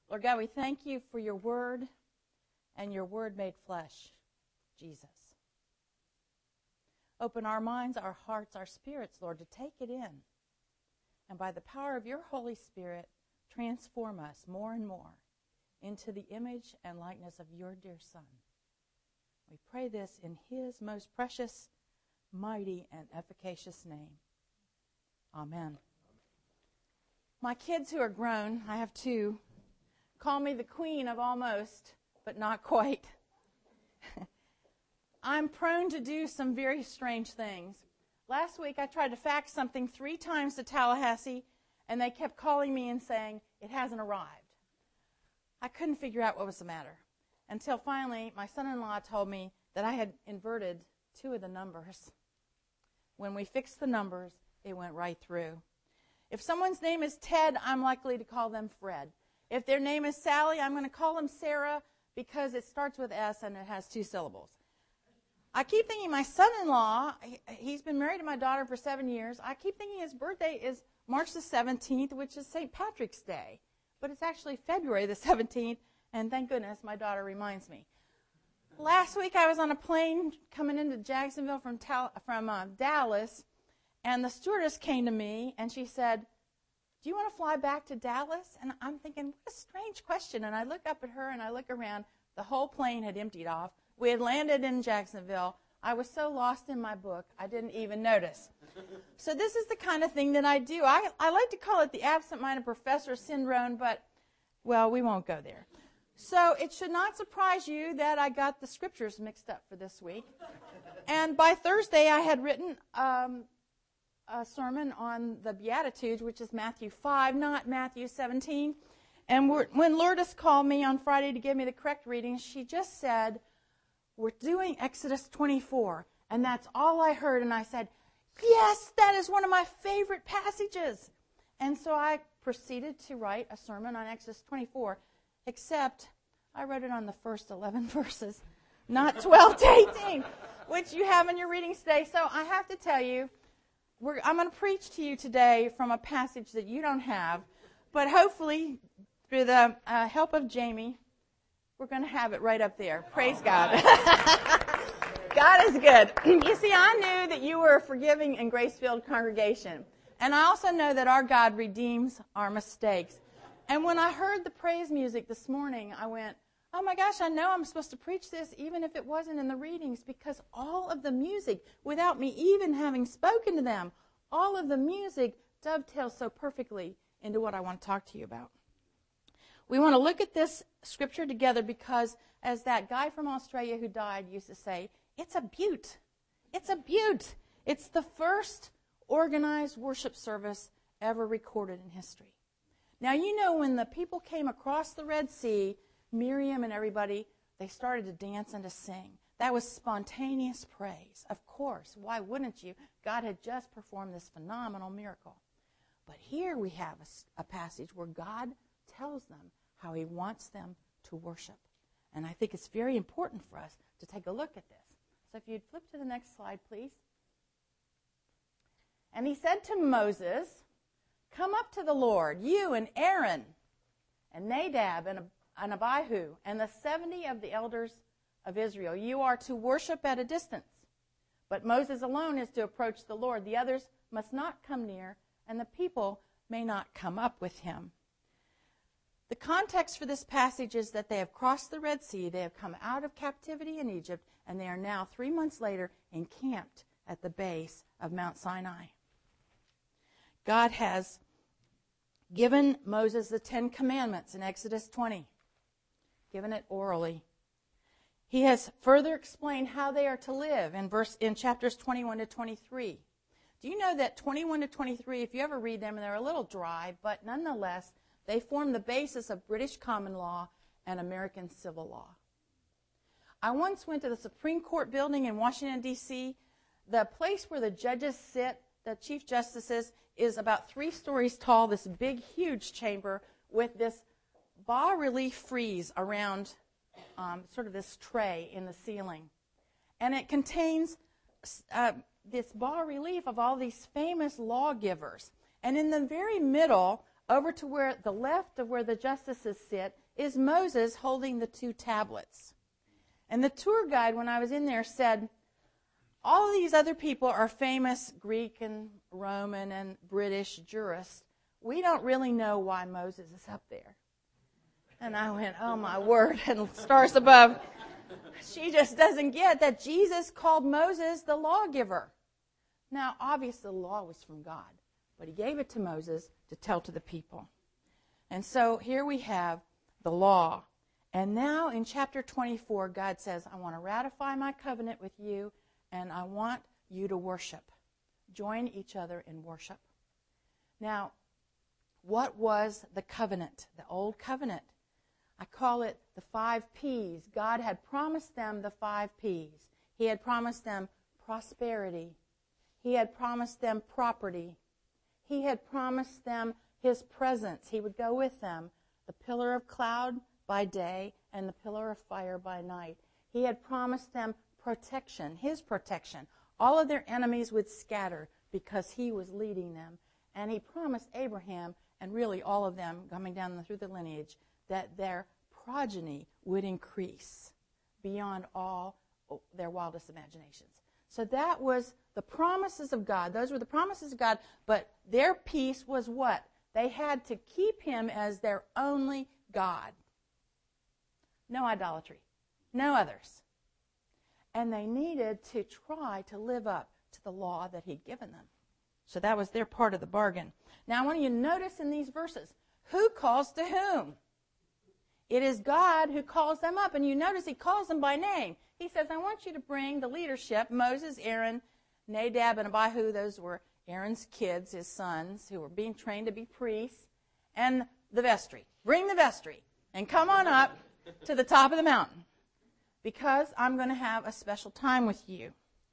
Lord God, we thank you for your word and your word made flesh, Jesus. Open our minds, our hearts, our spirits, Lord, to take it in. And by the power of your Holy Spirit, transform us more and more into the image and likeness of your dear Son. We pray this in his most precious, mighty, and efficacious name. Amen. My kids who are grown, I have two, call me the queen of almost, but not quite. I'm prone to do some very strange things. Last week I tried to fax something 3 times to Tallahassee, and they kept calling me and saying, it hasn't arrived. I couldn't figure out what was the matter until finally my son-in-law told me that I had inverted 2 of the numbers. When we fixed the numbers, it went right through. If someone's name is Ted, I'm likely to call them Fred. If their name is Sally, I'm going to call them Sarah because it starts with S and it has 2 syllables. I keep thinking my son-in-law, he's been married to my daughter for 7 years. I keep thinking his birthday is March the 17th, which is St. Patrick's Day. But it's actually February the 17th, and thank goodness my daughter reminds me. Last week I was on a plane coming into Jacksonville from Dallas, and the stewardess came to me, and she said, do you want to fly back to Dallas? And I'm thinking, what a strange question. And I look up at her, and I look around. The whole plane had emptied off. We had landed in Jacksonville. I was so lost in my book, I didn't even notice. So this is the kind of thing that I do. I like to call it the absent-minded professor syndrome, but, well, we won't go there. So it should not surprise you that I got the scriptures mixed up for this week. And by Thursday, I had written a sermon on the Beatitudes, which is Matthew 5, not Matthew 17. And when Lourdes called me on Friday to give me the correct reading, she just said, we're doing Exodus 24. And that's all I heard. And I said, yes, that is one of my favorite passages. And so I proceeded to write a sermon on Exodus 24, except I wrote it on the first 11 verses, not 12 to 18, which you have in your readings today. So I have to tell you, I'm going to preach to you today from a passage that you don't have, but hopefully through the help of Jamie, we're going to have it right up there. Praise God. God is good. You see, I knew that you were a forgiving and grace-filled congregation. And I also know that our God redeems our mistakes. And when I heard the praise music this morning, I went, oh my gosh, I know I'm supposed to preach this even if it wasn't in the readings, because all of the music, without me even having spoken to them, all of the music dovetails so perfectly into what I want to talk to you about. We want to look at this scripture together because, as that guy from Australia who died used to say, it's a beaut. It's a beaut. It's the first organized worship service ever recorded in history. Now, you know, when the people came across the Red Sea, Miriam and everybody, they started to dance and to sing. That was spontaneous praise. Of course, why wouldn't you? God had just performed this phenomenal miracle. But here we have a passage where God tells them how he wants them to worship. And I think it's very important for us to take a look at this. So if you'd flip to the next slide, please. And he said to Moses, come up to the Lord, you and Aaron and Nadab and Abihu and the 70 of the elders of Israel. You are to worship at a distance. But Moses alone is to approach the Lord. The others must not come near, and the people may not come up with him. The context for this passage is that they have crossed the Red Sea, they have come out of captivity in Egypt, and they are now 3 months later encamped at the base of Mount Sinai. God has given Moses the 10 Commandments in Exodus 20, given it orally. He has further explained how they are to live in chapters 21 to 23. Do you know that 21 to 23, if you ever read them, they're a little dry, but nonetheless, they form the basis of British common law and American civil law. I once went to the Supreme Court building in Washington, D.C. The place where the judges sit, the chief justices, is about 3 stories tall, this big, huge chamber with this bas-relief frieze around sort of this tray in the ceiling. And it contains this bas-relief of all these famous lawgivers. And in the very middle over to where the left of where the justices sit is Moses holding the 2 tablets. And the tour guide, when I was in there, said, all of these other people are famous Greek and Roman and British jurists. We don't really know why Moses is up there. And I went, oh my word, and stars above. She just doesn't get that Jesus called Moses the lawgiver. Now, obviously, the law was from God, but he gave it to Moses to tell to the people. And so here we have the law. And now in chapter 24, God says, I want to ratify my covenant with you, and I want you to worship. Join each other in worship. Now, what was the covenant, the old covenant? I call it the 5 P's. God had promised them the 5 P's. He had promised them prosperity. He had promised them property. He had promised them his presence. He would go with them, the pillar of cloud by day and the pillar of fire by night. He had promised them protection, his protection. All of their enemies would scatter because he was leading them. And he promised Abraham, and really all of them coming down through the lineage, that their progeny would increase beyond all their wildest imaginations. So that was the promises of God. Those were the promises of God, but their piece was what? They had to keep him as their only God. No idolatry. No others. And they needed to try to live up to the law that he'd given them. So that was their part of the bargain. Now I want you to notice in these verses, who calls to whom? It is God who calls them up. And you notice he calls them by name. He says, I want you to bring the leadership, Moses, Aaron, Nadab, and Abihu. Those were Aaron's kids, his sons, who were being trained to be priests, and the vestry. Bring the vestry and come on up to the top of the mountain, because I'm going to have a special time with you.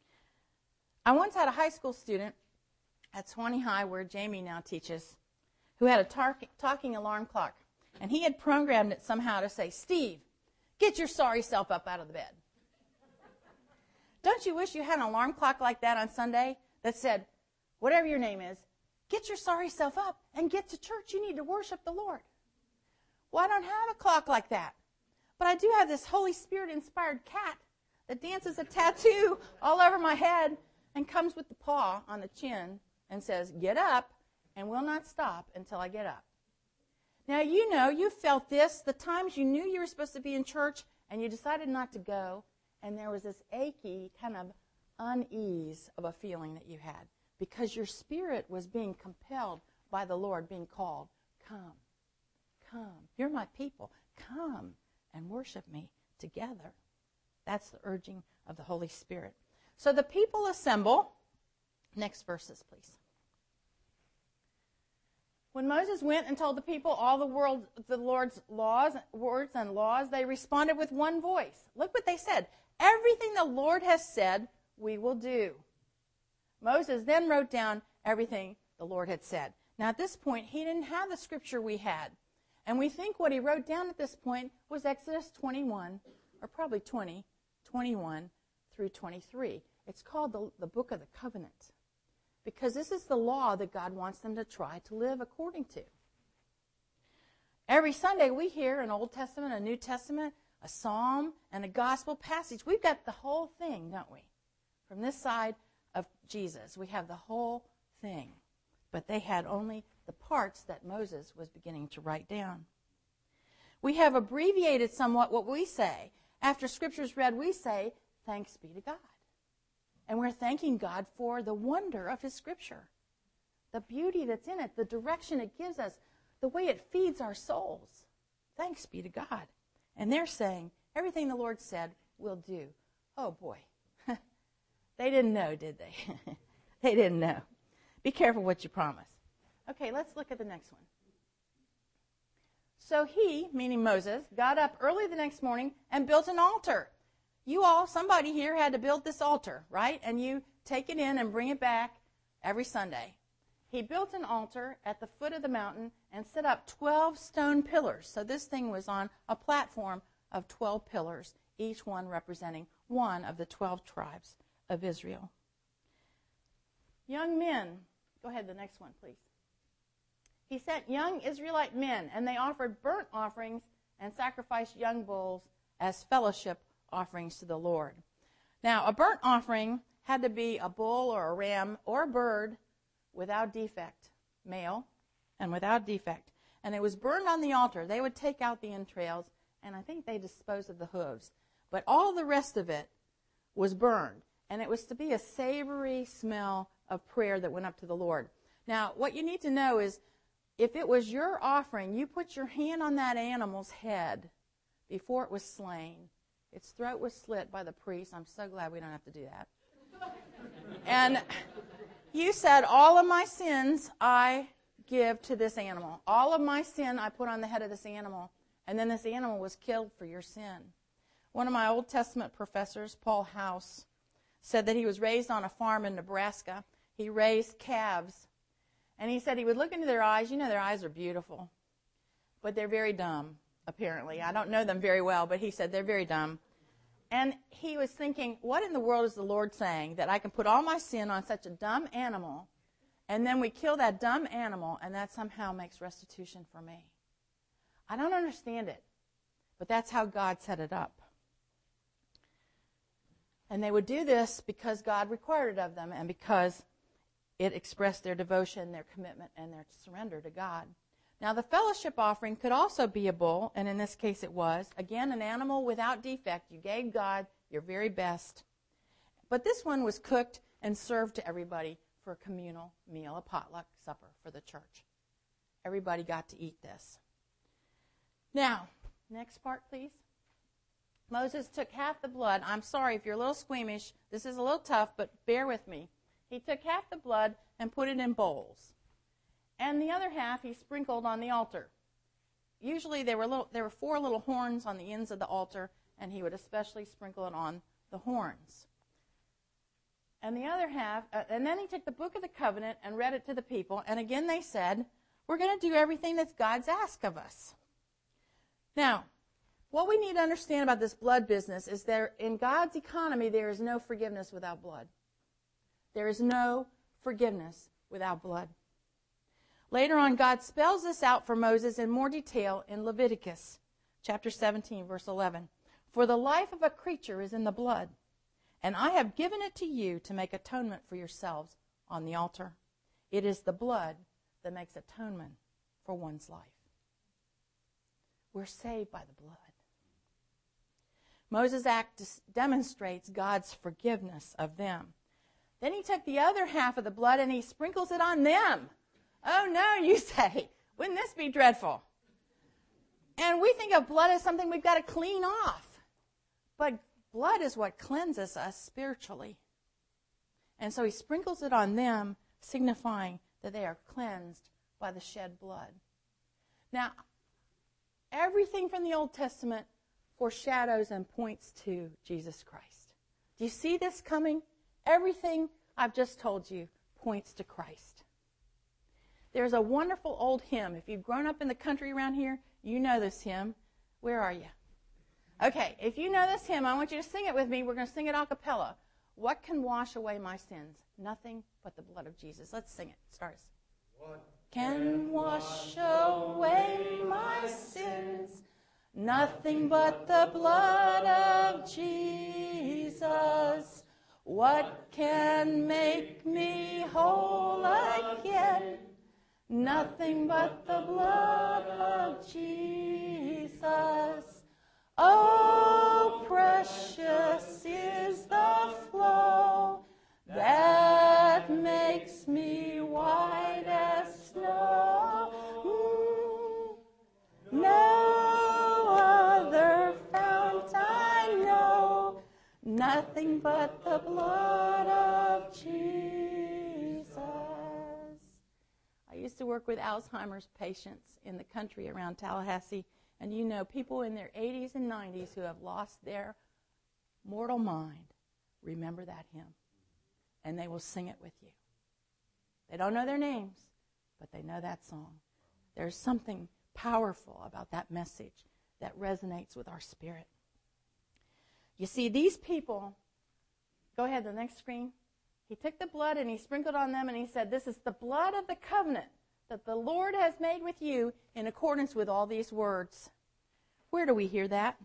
I once had a high school student at Swanee High, where Jamie now teaches, who had a talking alarm clock. And he had programmed it somehow to say, Steve, get your sorry self up out of the bed. Don't you wish you had an alarm clock like that on Sunday that said, whatever your name is, get your sorry self up and get to church. You need to worship the Lord. Well, I don't have a clock like that. But I do have this Holy Spirit-inspired cat that dances a tattoo all over my head and comes with the paw on the chin and says, get up, and will not stop until I get up. Now, you know, you felt this the times you knew you were supposed to be in church and you decided not to go, and there was this achy kind of unease of a feeling that you had because your spirit was being compelled by the Lord, being called, come, you're my people, come and worship me together. That's the urging of the Holy Spirit. So the people assemble. Next verses, please. When Moses went and told the people all the Lord's words and laws, they responded with one voice. Look what they said. Everything the Lord has said, we will do. Moses then wrote down everything the Lord had said. Now at this point, he didn't have the scripture we had. And we think what he wrote down at this point was Exodus 21, or probably 20, 21 through 23. It's called the Book of the Covenant, because this is the law that God wants them to try to live according to. Every Sunday we hear an Old Testament, a New Testament, a psalm, and a gospel passage. We've got the whole thing, don't we? From this side of Jesus, we have the whole thing. But they had only the parts that Moses was beginning to write down. We have abbreviated somewhat what we say. After Scripture's read, we say, thanks be to God. And we're thanking God for the wonder of his Scripture, the beauty that's in it, the direction it gives us, the way it feeds our souls. Thanks be to God. And they're saying, everything the Lord said, we'll do. Oh, boy. They didn't know, did they? They didn't know. Be careful what you promise. Okay, let's look at the next one. So he, meaning Moses, got up early the next morning and built an altar. You all, somebody here had to build this altar, right? And you take it in and bring it back every Sunday. He built an altar at the foot of the mountain and set up 12 stone pillars. So this thing was on a platform of 12 pillars, each one representing one of the 12 tribes of Israel. Young men, go ahead, the next one, please. he sent young Israelite men, and they offered burnt offerings and sacrificed young bulls as fellowship offerings to the Lord. Now, a burnt offering had to be a bull or a ram or a bird without defect, male and without defect. And it was burned on the altar. They would take out the entrails, and I think they disposed of the hooves. But all the rest of it was burned, and it was to be a savory smell of prayer that went up to the Lord. Now, what you need to know is, if it was your offering, you put your hand on that animal's head before it was slain. Its throat was slit by the priest. I'm so glad we don't have to do that. And you said, all of my sins I give to this animal. All of my sin I put on the head of this animal. And then this animal was killed for your sin. One of my Old Testament professors, Paul House, said that he was raised on a farm in Nebraska. He raised calves. And he said he would look into their eyes. You know, their eyes are beautiful. But they're very dumb, apparently. I don't know them very well, but he said they're very dumb. And he was thinking, what in the world is the Lord saying? That I can put all my sin on such a dumb animal, and then we kill that dumb animal, and that somehow makes restitution for me. I don't understand it, but that's how God set it up. And they would do this because God required it of them, and because it expressed their devotion, their commitment, and their surrender to God. Now, the fellowship offering could also be a bull, and in this case it was. Again, an animal without defect. You gave God your very best. But this one was cooked and served to everybody for a communal meal, a potluck supper for the church. Everybody got to eat this. Now, next part, please. Moses took half the blood. I'm sorry if you're a little squeamish. This is a little tough, but bear with me. He took half the blood and put it in bowls. And the other half he sprinkled on the altar. Usually there were 4 little horns on the ends of the altar, and he would especially sprinkle it on the horns. And the other half, and then he took the book of the covenant and read it to the people, and again they said, we're going to do everything that God's asked of us. Now, what we need to understand about this blood business is in God's economy, there is no forgiveness without blood. There is no forgiveness without blood. Later on, God spells this out for Moses in more detail in Leviticus chapter 17, verse 11. For the life of a creature is in the blood, and I have given it to you to make atonement for yourselves on the altar. It is the blood that makes atonement for one's life. We're saved by the blood. Moses' act demonstrates God's forgiveness of them. Then he took the other half of the blood and he sprinkles it on them. Oh no, you say. Wouldn't this be dreadful? And we think of blood as something we've got to clean off. But blood is what cleanses us spiritually. And so he sprinkles it on them, signifying that they are cleansed by the shed blood. Now, everything from the Old Testament foreshadows and points to Jesus Christ. Do you see this coming? Everything I've just told you points to Christ. There's a wonderful old hymn. If you've grown up in the country around here, you know this hymn. Where are you? Okay, if you know this hymn, I want you to sing it with me. We're going to sing it a cappella. What can wash away my sins? Nothing but the blood of Jesus. Let's sing it. Start us. What can wash away my sins? Nothing but the blood of Jesus. What can make me whole again? Nothing but the blood of Jesus. Oh, precious is the flow that makes me white as snow. No other fount I know, nothing but the blood of Jesus. I used to work with Alzheimer's patients in the country around Tallahassee, and you know, people in their 80s and 90s who have lost their mortal mind remember that hymn, and they will sing it with you. They don't know their names, but they know that song. There's something powerful about that message that resonates with our spirit. You see, these people, go ahead, the next screen. He took the blood and he sprinkled on them and he said, this is the blood of the covenant that the Lord has made with you in accordance with all these words. Where do we hear that?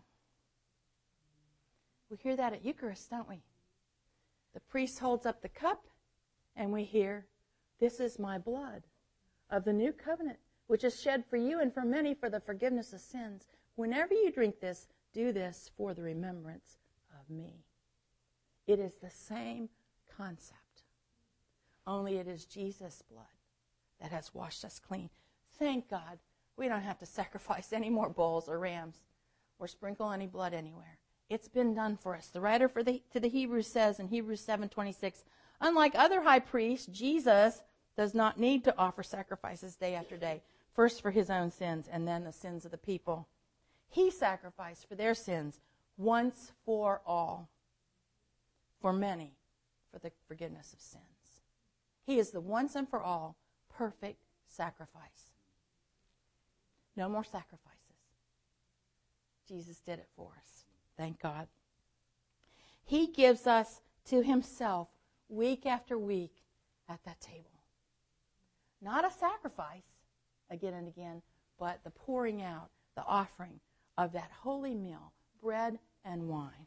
We hear that at Eucharist, don't we? The priest holds up the cup, and we hear, "This is my blood of the new covenant, which is shed for you and for many for the forgiveness of sins. Whenever you drink this, do this for the remembrance of me." It is the same concept, only it is Jesus' blood that has washed us clean. Thank God we don't have to sacrifice any more bulls or rams or sprinkle any blood anywhere. It's been done for us. The writer to the Hebrews says in Hebrews 7:26, unlike other high priests, Jesus does not need to offer sacrifices day after day, first for his own sins and then the sins of the people. He sacrificed for their sins once for all, for many, for the forgiveness of sins. He is the once and for all perfect sacrifice. No more sacrifices. Jesus did it for us. Thank God. He gives us to himself week after week at that table. Not a sacrifice again and again, but the pouring out, the offering of that holy meal, bread and wine.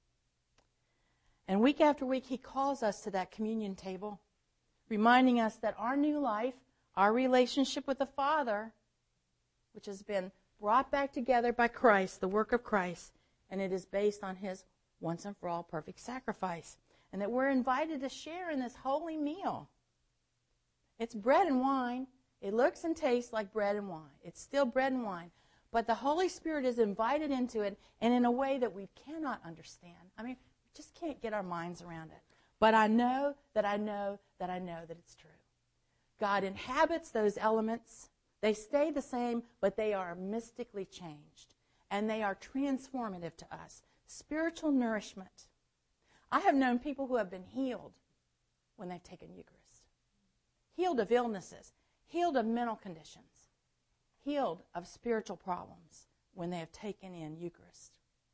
And week after week, he calls us to that communion table, reminding us that our new life, our relationship with the Father, which has been brought back together by Christ, the work of Christ, and it is based on his once and for all perfect sacrifice, and that we're invited to share in this holy meal. It's bread and wine. It looks and tastes like bread and wine. It's still bread and wine. But the Holy Spirit is invited into it, and in a way that we cannot understand. I mean, we just can't get our minds around it. But I know that it's true. God inhabits those elements. They stay the same, but they are mystically changed. And they are transformative to us. Spiritual nourishment. I have known people who have been healed when they've taken Eucharist. Healed of illnesses. Healed of mental conditions. Healed of spiritual problems when they have taken in Eucharist.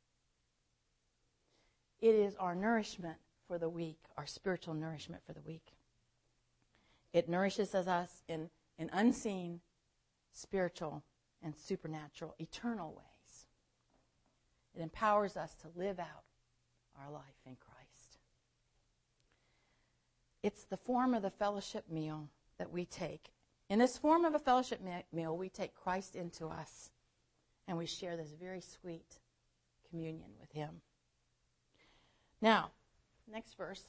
It is our nourishment for the week, our spiritual nourishment for the week. It nourishes us in unseen, spiritual, and supernatural, eternal ways. It empowers us to live out our life in Christ. It's the form of the fellowship meal that we take. In this form of a fellowship meal, we take Christ into us, and we share this very sweet communion with him. Now, next verse.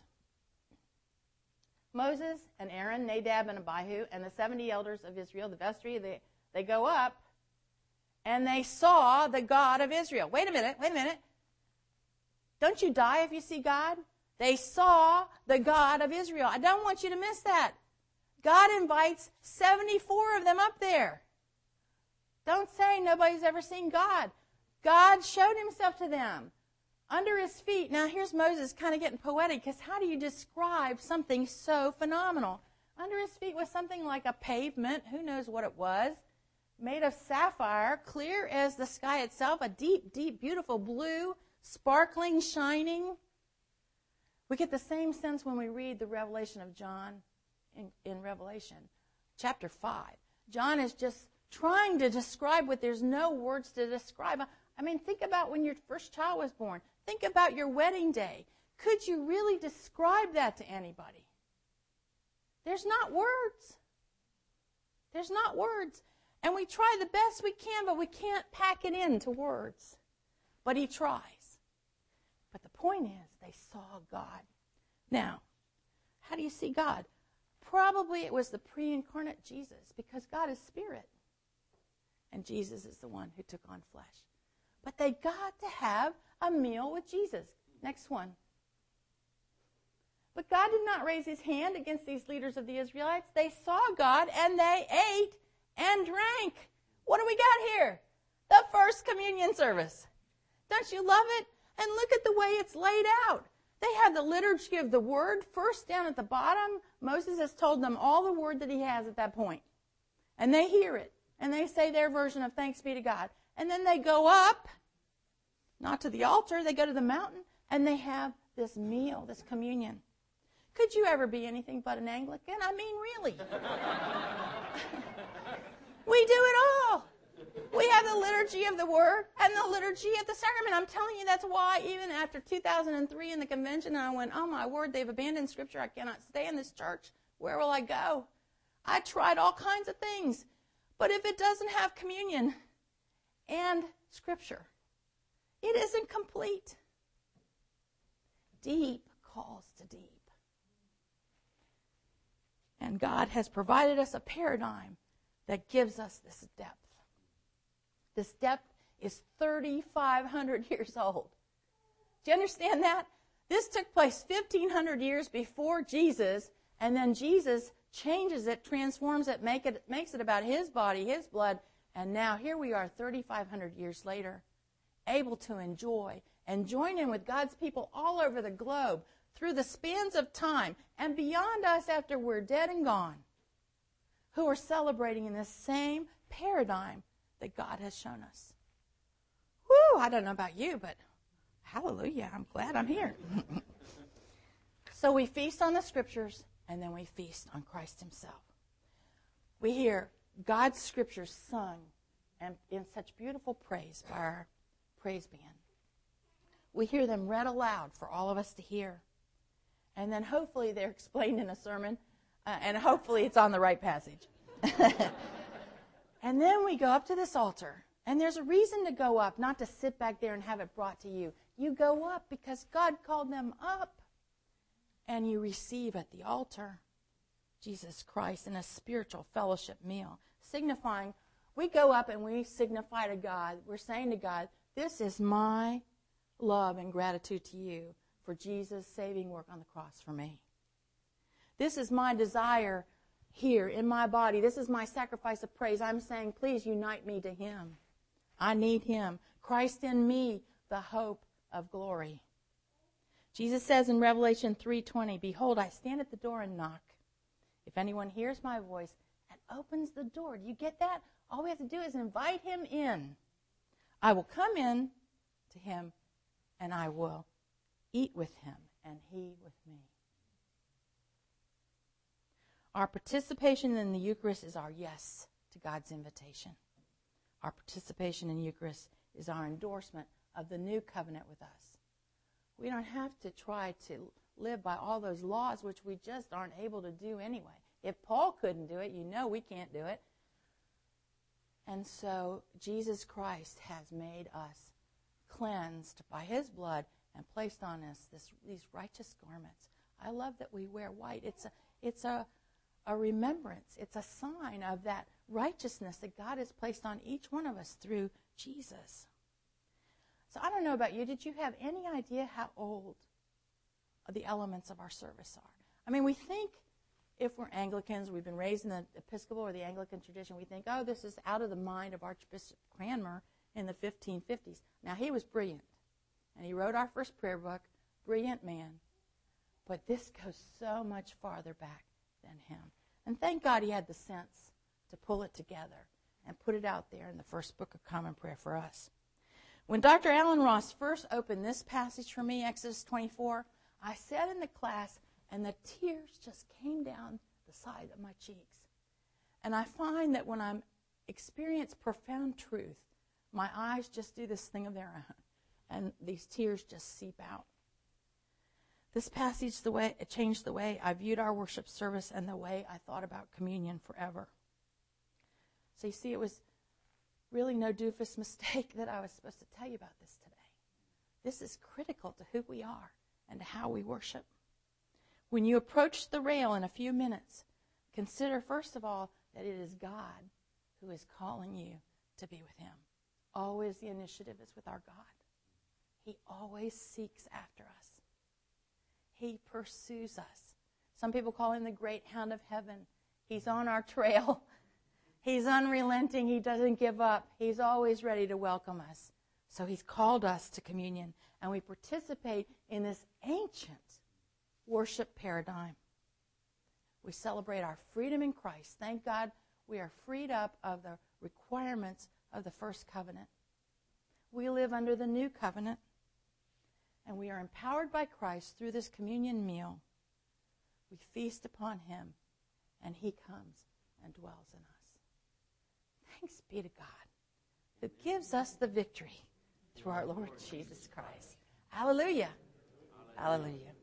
Moses and Aaron, Nadab and Abihu, and the 70 elders of Israel, the vestry, they go up, and they saw the God of Israel. Wait a minute. Don't you die if you see God? They saw the God of Israel. I don't want you to miss that. God invites 74 of them up there. Don't say nobody's ever seen God. God showed himself to them under his feet. Now, here's Moses kind of getting poetic, because how do you describe something so phenomenal? Under his feet was something like a pavement, who knows what it was, made of sapphire, clear as the sky itself, a deep, deep, beautiful blue, sparkling, shining. We get the same sense when we read the revelation of John in Revelation chapter 5. John is just trying to describe what there's no words to describe. I mean, think about when your first child was born. Think about your wedding day. Could you really describe that to anybody? There's not words. There's not words. And we try the best we can, but we can't pack it into words. But he tries. But the point is, they saw God. Now, how do you see God? Probably it was the pre-incarnate Jesus, because God is spirit. And Jesus is the one who took on flesh. But they got to have a meal with Jesus. Next one. But God did not raise his hand against these leaders of the Israelites. They saw God, and they ate and drank. What do we got here? The first communion service. Don't you love it? And look at the way it's laid out. They have the liturgy of the word first down at the bottom. Moses has told them all the word that he has at that point. And they hear it. And they say their version of thanks be to God. And then they go up, not to the altar, they go to the mountain, and they have this meal, this communion. Could you ever be anything but an Anglican? I mean, really. We do it all. We have the liturgy of the Word and the liturgy of the sacrament. I'm telling you, that's why even after 2003 in the convention, I went, oh my word, they've abandoned Scripture. I cannot stay in this church. Where will I go? I tried all kinds of things. But if it doesn't have communion and Scripture, it isn't complete. Deep calls to deep. And God has provided us a paradigm that gives us this depth. This depth is 3,500 years old. Do you understand that? This took place 1,500 years before Jesus, and then Jesus changes it, transforms it, makes it about His body, His blood, and now here we are 3,500 years later, able to enjoy and join in with God's people all over the globe through the spans of time and beyond us after we're dead and gone, who are celebrating in this same paradigm that God has shown us. Whew, I don't know about you, but hallelujah, I'm glad I'm here. So we feast on the Scriptures, and then we feast on Christ Himself. We hear God's Scriptures sung and in such beautiful praise by our praise band. We hear them read aloud for all of us to hear. And then hopefully they're explained in a sermon, and hopefully it's on the right passage. And then we go up to this altar, and there's a reason to go up, not to sit back there and have it brought to you. You go up because God called them up, and you receive at the altar Jesus Christ in a spiritual fellowship meal, signifying, we go up and we signify to God, we're saying to God, this is my love and gratitude to you for Jesus' saving work on the cross for me. This is my desire here in my body. This is my sacrifice of praise. I'm saying, please unite me to Him. I need Him. Christ in me, the hope of glory. Jesus says in Revelation 3:20, behold, I stand at the door and knock. If anyone hears my voice and opens the door, do you get that? All we have to do is invite Him in. I will come in to Him, and I will eat with Him, and He with me. Our participation in the Eucharist is our yes to God's invitation. Our participation in the Eucharist is our endorsement of the new covenant with us. We don't have to try to live by all those laws which we just aren't able to do anyway. If Paul couldn't do it, you know we can't do it. And so Jesus Christ has made us cleansed by His blood and placed on us these righteous garments. I love that we wear white. It's a remembrance. It's a sign of that righteousness that God has placed on each one of us through Jesus. So I don't know about you. Did you have any idea how old the elements of our service are? I mean, we think if we're Anglicans, we've been raised in the Episcopal or the Anglican tradition, we think, oh, this is out of the mind of Archbishop Cranmer in the 1550s. Now, he was brilliant, and he wrote our first prayer book, brilliant man. But this goes so much farther back than him. And thank God he had the sense to pull it together and put it out there in the first Book of Common Prayer for us. When Dr. Alan Ross first opened this passage for me, Exodus 24, I sat in the class and the tears just came down the side of my cheeks. And I find that when I experience profound truth, my eyes just do this thing of their own, and these tears just seep out. This passage it changed the way I viewed our worship service and the way I thought about communion forever. So you see, it was really no doofus mistake that I was supposed to tell you about this today. This is critical to who we are and to how we worship. When you approach the rail in a few minutes, consider first of all that it is God who is calling you to be with Him. Always the initiative is with our God. He always seeks after us. He pursues us. Some people call Him the great hound of heaven. He's on our trail. He's unrelenting. He doesn't give up. He's always ready to welcome us. So He's called us to communion, and we participate in this ancient worship paradigm. We celebrate our freedom in Christ. Thank God we are freed up of the requirements of the first covenant. We live under the new covenant, and we are empowered by Christ through this communion meal We feast upon him, and he comes and dwells in us. Thanks be to God, who gives us the victory through our Lord Jesus Christ. Hallelujah. Hallelujah.